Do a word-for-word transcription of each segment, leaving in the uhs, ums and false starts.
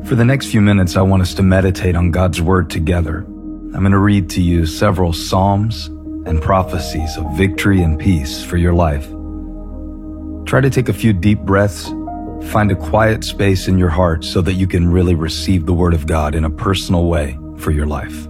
For the next few minutes, I want us to meditate on God's Word together. I'm going to read to you several psalms and prophecies of victory and peace for your life. Try to take a few deep breaths, find a quiet space in your heart so that you can really receive the Word of God in a personal way for your life.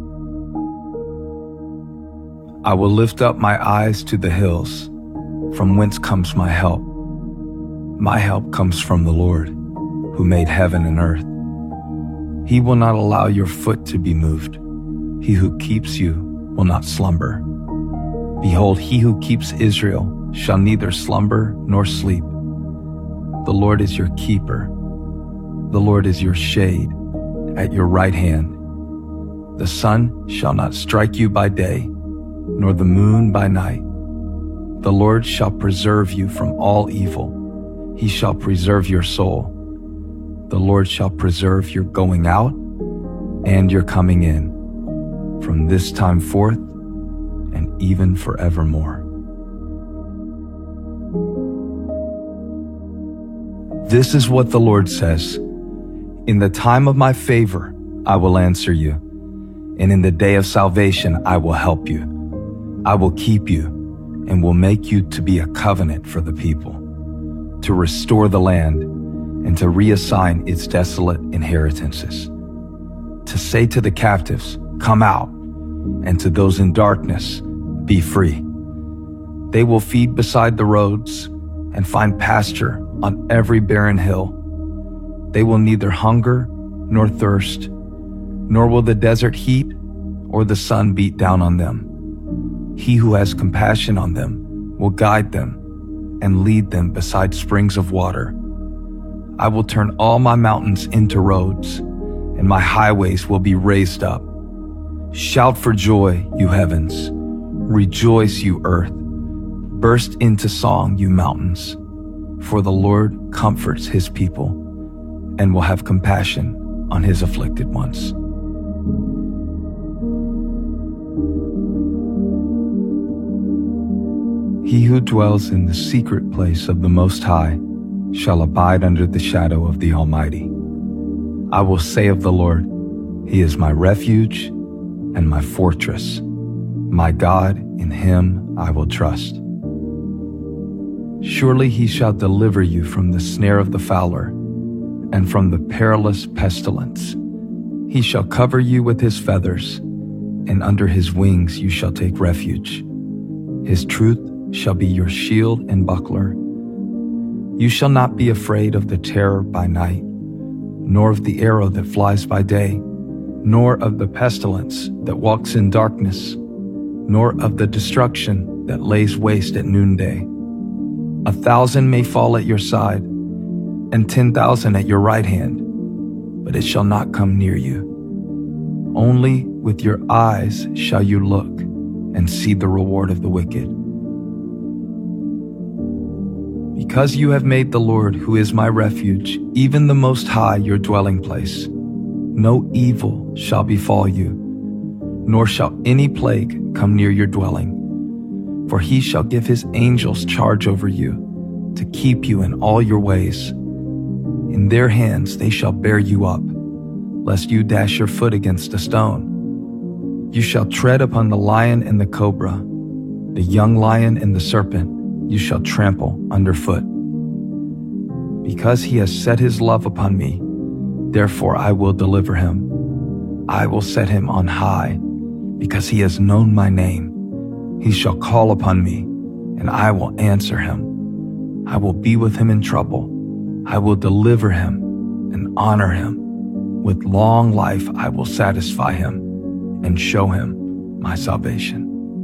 I will lift up my eyes to the hills, from whence comes my help. My help comes from the Lord, who made heaven and earth. He will not allow your foot to be moved. He who keeps you will not slumber. Behold, he who keeps Israel shall neither slumber nor sleep. The Lord is your keeper. The Lord is your shade at your right hand. The sun shall not strike you by day, nor the moon by night. The Lord shall preserve you from all evil. He shall preserve your soul. The Lord shall preserve your going out and your coming in, from this time forth and even forevermore. This is what the Lord says: in the time of my favor, I will answer you, and in the day of salvation, I will help you. I will keep you and will make you to be a covenant for the people, to restore the land and to reassign its desolate inheritances, to say to the captives, come out, and to those in darkness, be free. They will feed beside the roads and find pasture on every barren hill. They will neither hunger nor thirst, nor will the desert heat or the sun beat down on them. He who has compassion on them will guide them and lead them beside springs of water. I will turn all my mountains into roads, and my highways will be raised up. Shout for joy, you heavens. Rejoice, you earth. Burst into song, you mountains. For the Lord comforts his people and will have compassion on his afflicted ones. He who dwells in the secret place of the Most High shall abide under the shadow of the Almighty. I will say of the Lord, he is my refuge and my fortress. My God, in him I will trust. Surely he shall deliver you from the snare of the fowler and from the perilous pestilence. He shall cover you with his feathers, and under his wings you shall take refuge. His truth shall be your shield and buckler. You shall not be afraid of the terror by night, nor of the arrow that flies by day, nor of the pestilence that walks in darkness, nor of the destruction that lays waste at noonday. A thousand may fall at your side, and ten thousand at your right hand, but it shall not come near you. Only with your eyes shall you look and see the reward of the wicked. Because you have made the Lord, who is my refuge, even the Most High, your dwelling place, no evil shall befall you, nor shall any plague come near your dwelling. For he shall give his angels charge over you, to keep you in all your ways. In their hands they shall bear you up, lest you dash your foot against a stone. You shall tread upon the lion and the cobra, the young lion and the serpent you shall trample underfoot. Because he has set his love upon me, therefore I will deliver him. I will set him on high, because he has known my name. He shall call upon me, and I will answer him. I will be with him in trouble. I will deliver him and honor him. With long life I will satisfy him and show him my salvation.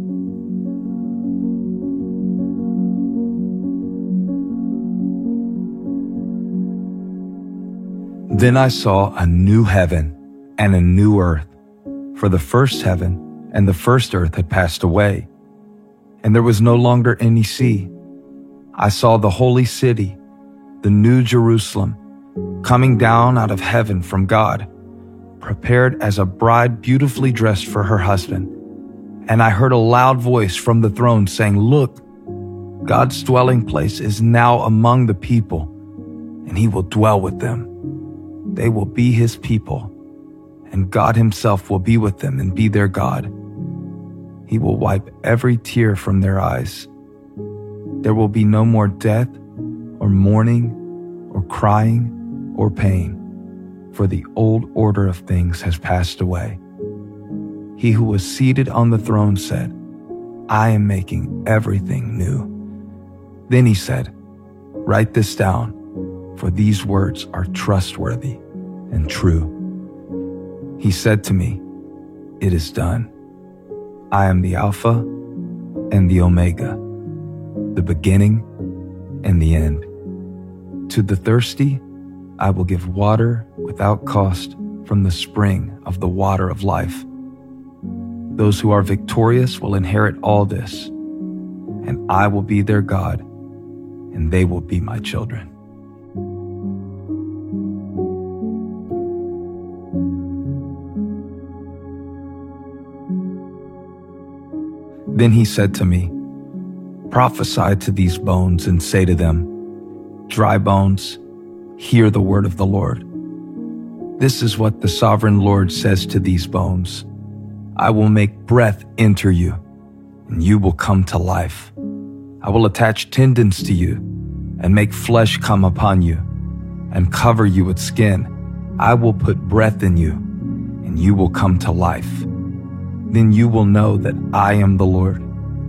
Then I saw a new heaven and a new earth, for the first heaven and the first earth had passed away, and there was no longer any sea. I saw the holy city, the new Jerusalem, coming down out of heaven from God, prepared as a bride beautifully dressed for her husband. And I heard a loud voice from the throne saying, "Look, God's dwelling place is now among the people, and he will dwell with them. They will be his people, and God himself will be with them and be their God. He will wipe every tear from their eyes. There will be no more death, or mourning, or crying, or pain, for the old order of things has passed away. He who was seated on the throne said, I am making everything new. Then he said, Write this down, for these words are trustworthy and true. He said to me, It is done. I am the Alpha and the Omega, the beginning and the end. To the thirsty, I will give water without cost from the spring of the water of life. Those who are victorious will inherit all this, and I will be their God, and they will be my children. Then he said to me, Prophesy to these bones and say to them, Dry bones, hear the word of the Lord. This is what the sovereign Lord says to these bones. I will make breath enter you, and you will come to life. I will attach tendons to you, and make flesh come upon you, and cover you with skin. I will put breath in you, and you will come to life. Then you will know that I am the Lord.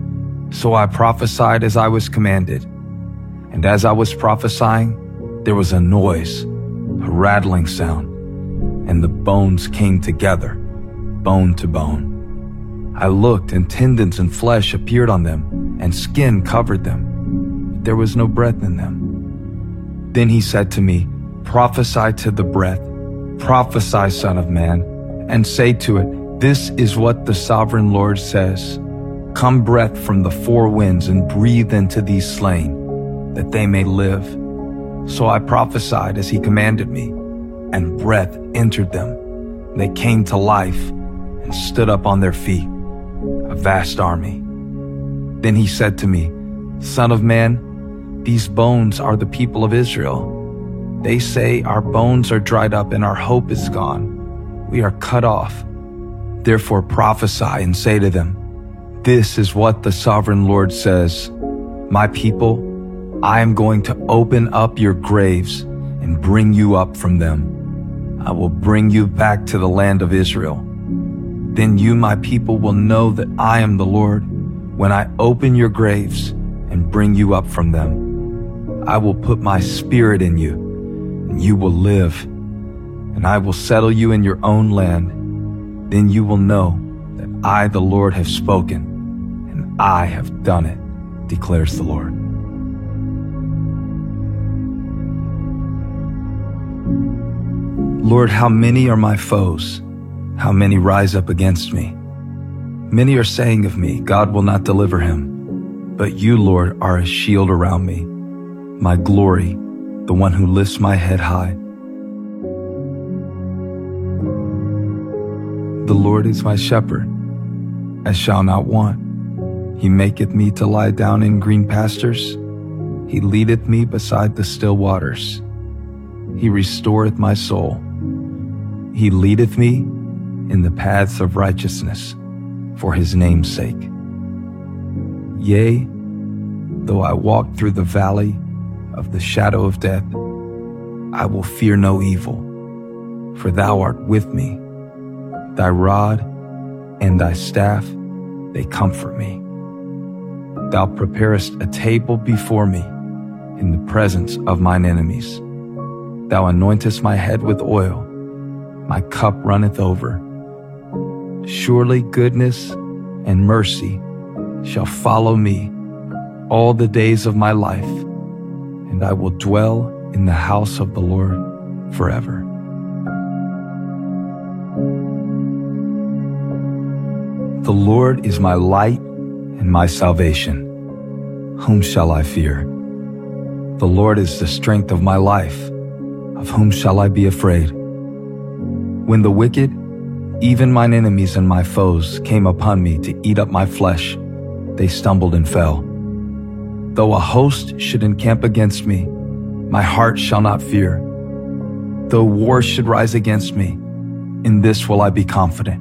So I prophesied as I was commanded, and as I was prophesying, there was a noise, a rattling sound, and the bones came together, bone to bone. I looked, and tendons and flesh appeared on them, and skin covered them, but there was no breath in them. Then he said to me, Prophesy to the breath, prophesy, Son of Man, and say to it, This is what the sovereign Lord says. Come breath from the four winds and breathe into these slain, that they may live. So I prophesied as he commanded me, and breath entered them. They came to life and stood up on their feet, a vast army. Then he said to me, Son of man, these bones are the people of Israel. They say, Our bones are dried up and our hope is gone. We are cut off. Therefore prophesy and say to them, This is what the sovereign Lord says. My people, I am going to open up your graves and bring you up from them. I will bring you back to the land of Israel. Then you, my people, will know that I am the Lord when I open your graves and bring you up from them. I will put my spirit in you, and you will live, and I will settle you in your own land. Then you will know that I, the Lord, have spoken, and I have done it, declares the Lord. Lord, how many are my foes? How many rise up against me? Many are saying of me, God will not deliver him. But you, Lord, are a shield around me, my glory, the one who lifts my head high. The Lord is my shepherd, I shall not want. He maketh me to lie down in green pastures. He leadeth me beside the still waters. He restoreth my soul. He leadeth me in the paths of righteousness for his name's sake. Yea, though I walk through the valley of the shadow of death, I will fear no evil, for thou art with me. Thy rod and thy staff, they comfort me. Thou preparest a table before me in the presence of mine enemies. Thou anointest my head with oil, my cup runneth over. Surely goodness and mercy shall follow me all the days of my life, and I will dwell in the house of the Lord forever. The Lord is my light and my salvation. Whom shall I fear? The Lord is the strength of my life. Of whom shall I be afraid? When the wicked, even mine enemies and my foes, came upon me to eat up my flesh, they stumbled and fell. Though a host should encamp against me, my heart shall not fear. Though war should rise against me, in this will I be confident.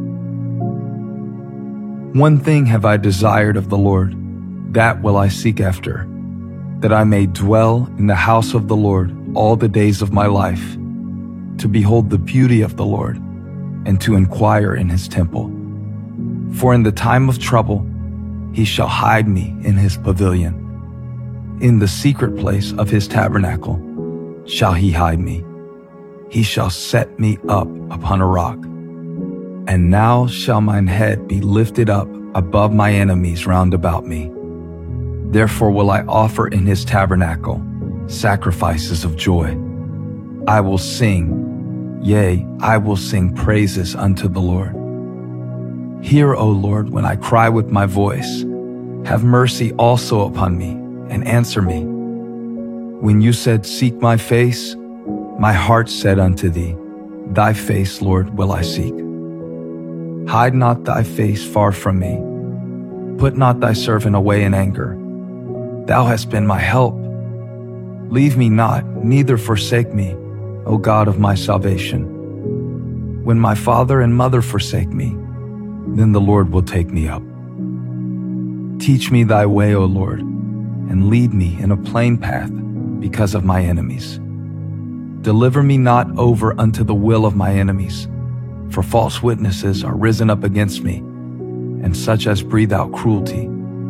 One thing have I desired of the Lord, that will I seek after, that I may dwell in the house of the Lord all the days of my life, to behold the beauty of the Lord, and to inquire in his temple. For in the time of trouble he shall hide me in his pavilion. In the secret place of his tabernacle shall he hide me. He shall set me up upon a rock. And now shall mine head be lifted up above my enemies round about me. Therefore will I offer in his tabernacle sacrifices of joy. I will sing, yea, I will sing praises unto the Lord. Hear, O Lord, when I cry with my voice. Have mercy also upon me, and answer me. When you said, Seek my face, my heart said unto thee, Thy face, Lord, will I seek. Hide not thy face far from me. Put not thy servant away in anger. Thou hast been my help. Leave me not, neither forsake me, O God of my salvation. When my father and mother forsake me, then the Lord will take me up. Teach me thy way, O Lord, and lead me in a plain path because of my enemies. Deliver me not over unto the will of my enemies, for false witnesses are risen up against me, and such as breathe out cruelty.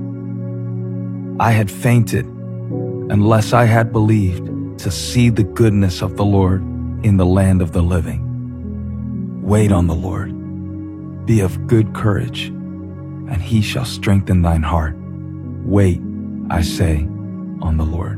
I had fainted unless I had believed to see the goodness of the Lord in the land of the living. Wait on the Lord. Be of good courage, and he shall strengthen thine heart. Wait, I say, on the Lord.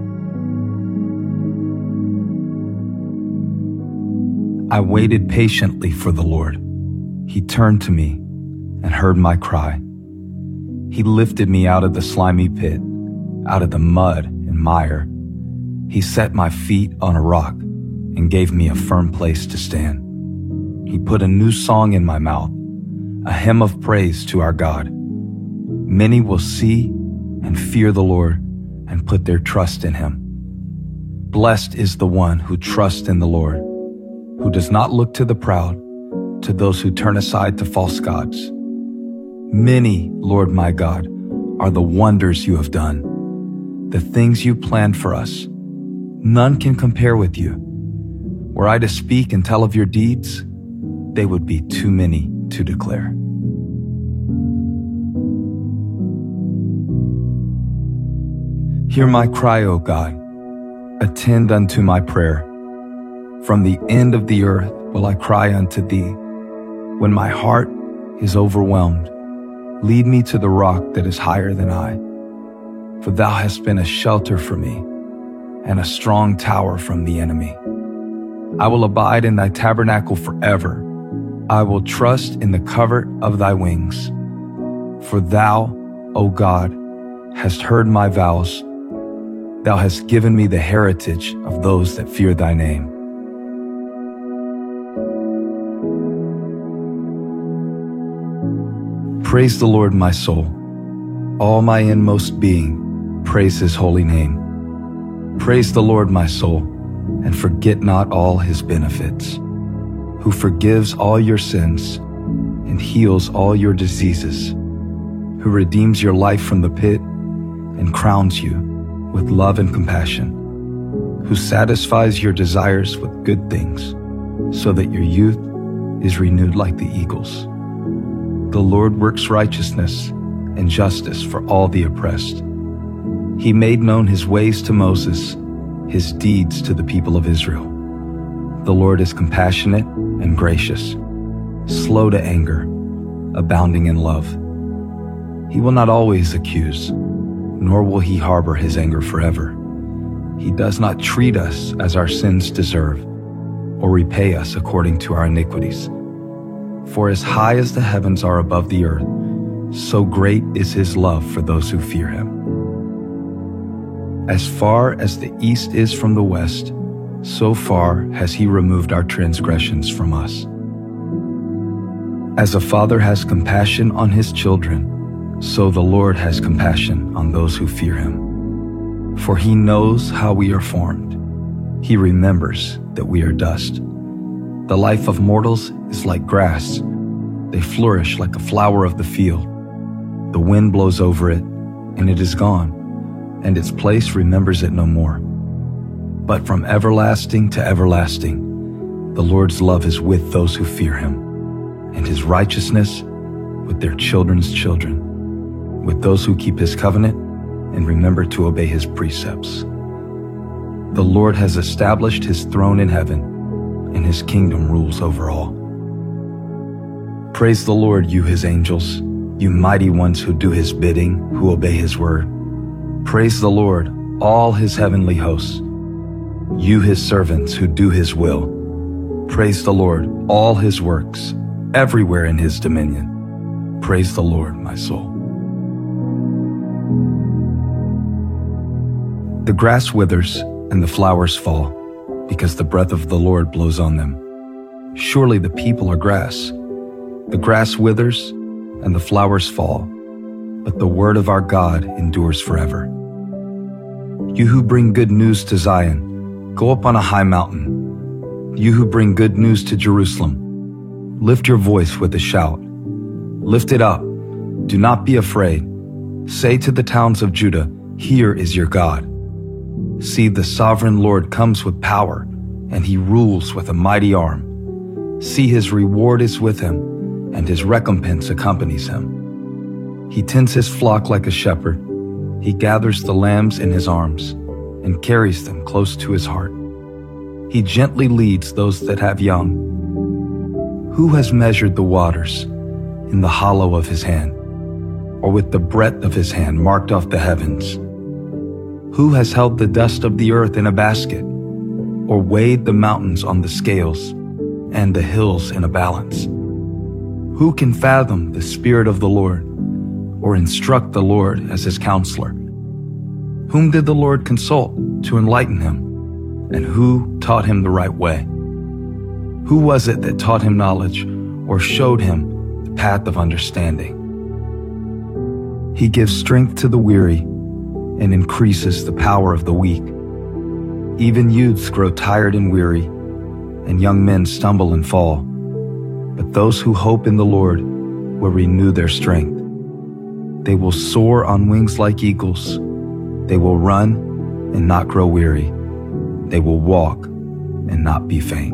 I waited patiently for the Lord. He turned to me and heard my cry. He lifted me out of the slimy pit, out of the mud and mire. He set my feet on a rock and gave me a firm place to stand. He put a new song in my mouth, a hymn of praise to our God. Many will see and fear the Lord and put their trust in him. Blessed is the one who trusts in the Lord, who does not look to the proud, to those who turn aside to false gods. Many, Lord my God, are the wonders you have done, the things you planned for us. None can compare with you. Were I to speak and tell of your deeds, they would be too many to declare. Hear my cry, O God. Attend unto my prayer. From the end of the earth will I cry unto thee. When my heart is overwhelmed, lead me to the rock that is higher than I. For thou hast been a shelter for me, and a strong tower from the enemy. I will abide in thy tabernacle forever. I will trust in the covert of thy wings. For thou, O God, hast heard my vows. Thou hast given me the heritage of those that fear thy name. Praise the Lord, my soul. All my inmost being, praise his holy name. Praise the Lord, my soul, and forget not all his benefits, who forgives all your sins and heals all your diseases, who redeems your life from the pit and crowns you with love and compassion, who satisfies your desires with good things, so that your youth is renewed like the eagles. The Lord works righteousness and justice for all the oppressed. He made known his ways to Moses, his deeds to the people of Israel. The Lord is compassionate and gracious, slow to anger, abounding in love. He will not always accuse, nor will he harbor his anger forever. He does not treat us as our sins deserve, or repay us according to our iniquities. For as high as the heavens are above the earth, so great is his love for those who fear him. As far as the east is from the west, so far has he removed our transgressions from us. As a father has compassion on his children, so the Lord has compassion on those who fear him. For he knows how we are formed. He remembers that we are dust. The life of mortals is like grass. They flourish like a flower of the field. The wind blows over it, and it is gone, and its place remembers it no more. But from everlasting to everlasting, the Lord's love is with those who fear him, and his righteousness with their children's children, with those who keep his covenant and remember to obey his precepts. The Lord has established his throne in heaven, and his kingdom rules over all. Praise the Lord, you his angels, you mighty ones who do his bidding, who obey his word. Praise the Lord, all his heavenly hosts, you his servants who do his will. Praise the Lord, all his works, everywhere in his dominion. Praise the Lord, my soul. The grass withers and the flowers fall, because the breath of the Lord blows on them. Surely the people are grass. The grass withers and the flowers fall, but the word of our God endures forever. You who bring good news to Zion, go up on a high mountain. You who bring good news to Jerusalem, lift your voice with a shout. Lift it up. Do not be afraid. Say to the towns of Judah, here is your God. See, the sovereign Lord comes with power, and he rules with a mighty arm. See, his reward is with him, and his recompense accompanies him. He tends his flock like a shepherd. He gathers the lambs in his arms and carries them close to his heart. He gently leads those that have young. Who has measured the waters in the hollow of his hand, or with the breadth of his hand marked off the heavens? Who has held the dust of the earth in a basket, or weighed the mountains on the scales and the hills in a balance? Who can fathom the Spirit of the Lord, or instruct the Lord as his counselor? Whom did the Lord consult to enlighten him, and who taught him the right way? Who was it that taught him knowledge, or showed him the path of understanding? He gives strength to the weary and increases the power of the weak. Even youths grow tired and weary, and young men stumble and fall. But those who hope in the Lord will renew their strength. They will soar on wings like eagles. They will run and not grow weary. They will walk and not be faint.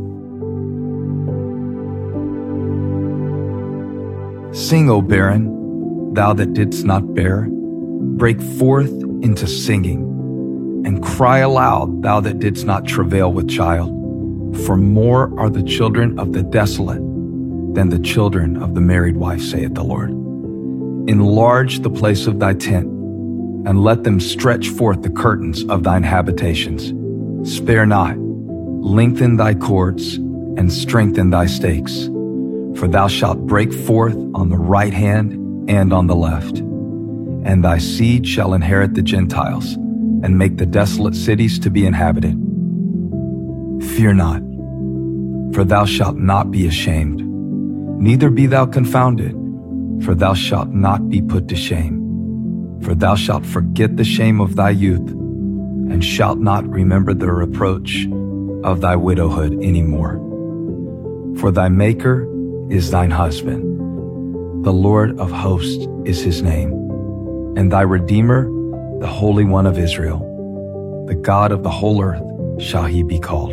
Sing, O barren, thou that didst not bear. Break forth into singing, and cry aloud, thou that didst not travail with child. For more are the children of the desolate than the children of the married wife, saith the Lord. Enlarge the place of thy tent, and let them stretch forth the curtains of thine habitations. Spare not, lengthen thy cords, and strengthen thy stakes. For thou shalt break forth on the right hand and on the left. And thy seed shall inherit the Gentiles, and make the desolate cities to be inhabited. Fear not, for thou shalt not be ashamed, neither be thou confounded, for thou shalt not be put to shame. For thou shalt forget the shame of thy youth, and shalt not remember the reproach of thy widowhood any more. For thy Maker is thine husband, the Lord of hosts is his name, and thy Redeemer, the Holy One of Israel. The God of the whole earth shall he be called.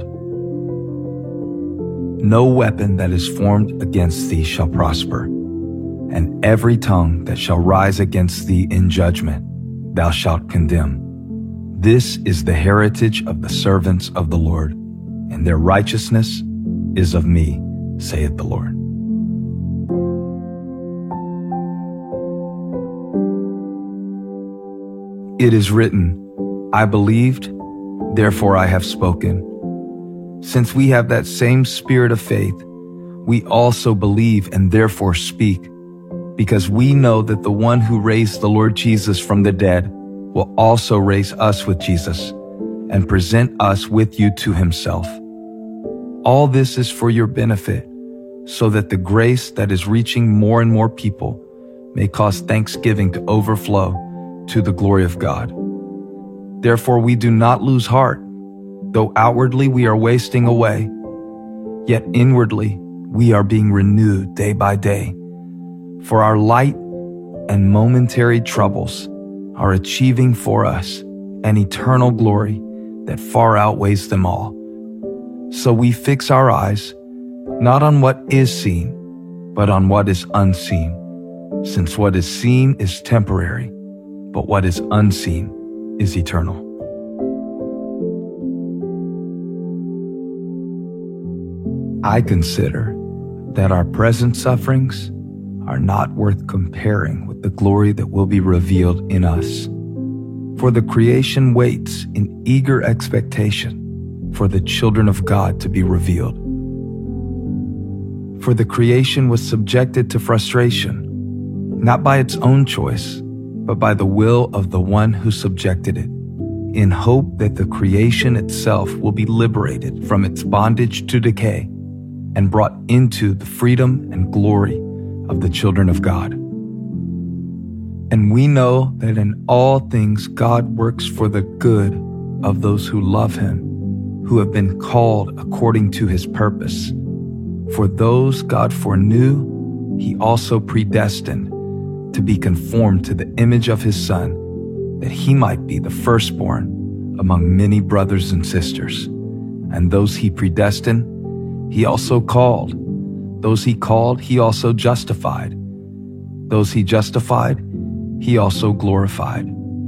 No weapon that is formed against thee shall prosper, and every tongue that shall rise against thee in judgment thou shalt condemn. This is the heritage of the servants of the Lord, and their righteousness is of me, saith the Lord. It is written, I believed, therefore I have spoken. Since we have that same spirit of faith, we also believe and therefore speak, because we know that the one who raised the Lord Jesus from the dead will also raise us with Jesus and present us with you to himself. All this is for your benefit, so that the grace that is reaching more and more people may cause thanksgiving to overflow to the glory of God. Therefore we do not lose heart, Though outwardly we are wasting away, yet inwardly we are being renewed day by day. For our light and momentary troubles are achieving for us an eternal glory that far outweighs them all. So we fix our eyes not on what is seen, but on what is unseen, since what is seen is temporary, but what is unseen is eternal. I consider that our present sufferings are not worth comparing with the glory that will be revealed in us. For the creation waits in eager expectation for the children of God to be revealed. For the creation was subjected to frustration, not by its own choice, but by the will of the one who subjected it, in hope that the creation itself will be liberated from its bondage to decay and brought into the freedom and glory of the children of God. And we know that in all things God works for the good of those who love him, who have been called according to his purpose. For those God foreknew, he also predestined to be conformed to the image of his Son, that he might be the firstborn among many brothers and sisters. And those he predestined, he also called. Those he called, he also justified. Those he justified, he also glorified.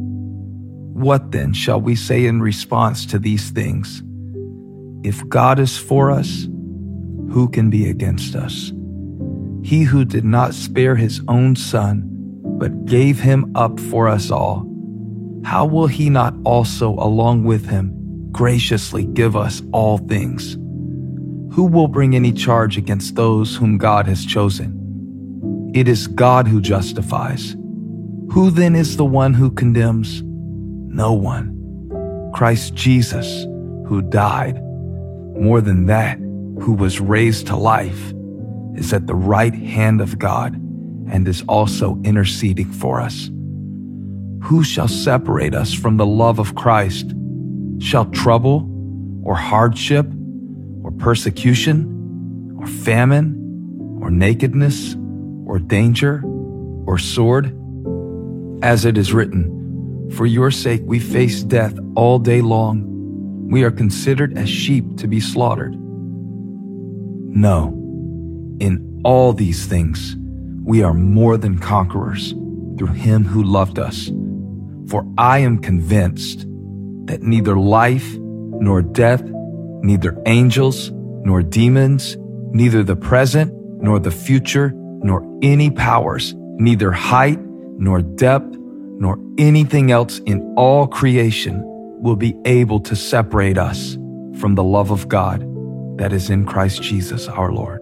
What then shall we say in response to these things? If God is for us, who can be against us? He who did not spare his own Son, but gave him up for us all, how will he not also along with him graciously give us all things? Who will bring any charge against those whom God has chosen? It is God who justifies. Who then is the one who condemns? No one. Christ Jesus, who died, more than that, who was raised to life, is at the right hand of God and is also interceding for us. Who shall separate us from the love of Christ? Shall trouble or hardship or persecution or famine or nakedness or danger or sword? As it is written, for your sake we face death all day long. We are considered as sheep to be slaughtered. No, in all these things we are more than conquerors through him who loved us. For I am convinced that neither life nor death, neither angels nor demons, neither the present nor the future, nor any powers, neither height nor depth, nor anything else in all creation will be able to separate us from the love of God that is in Christ Jesus our Lord.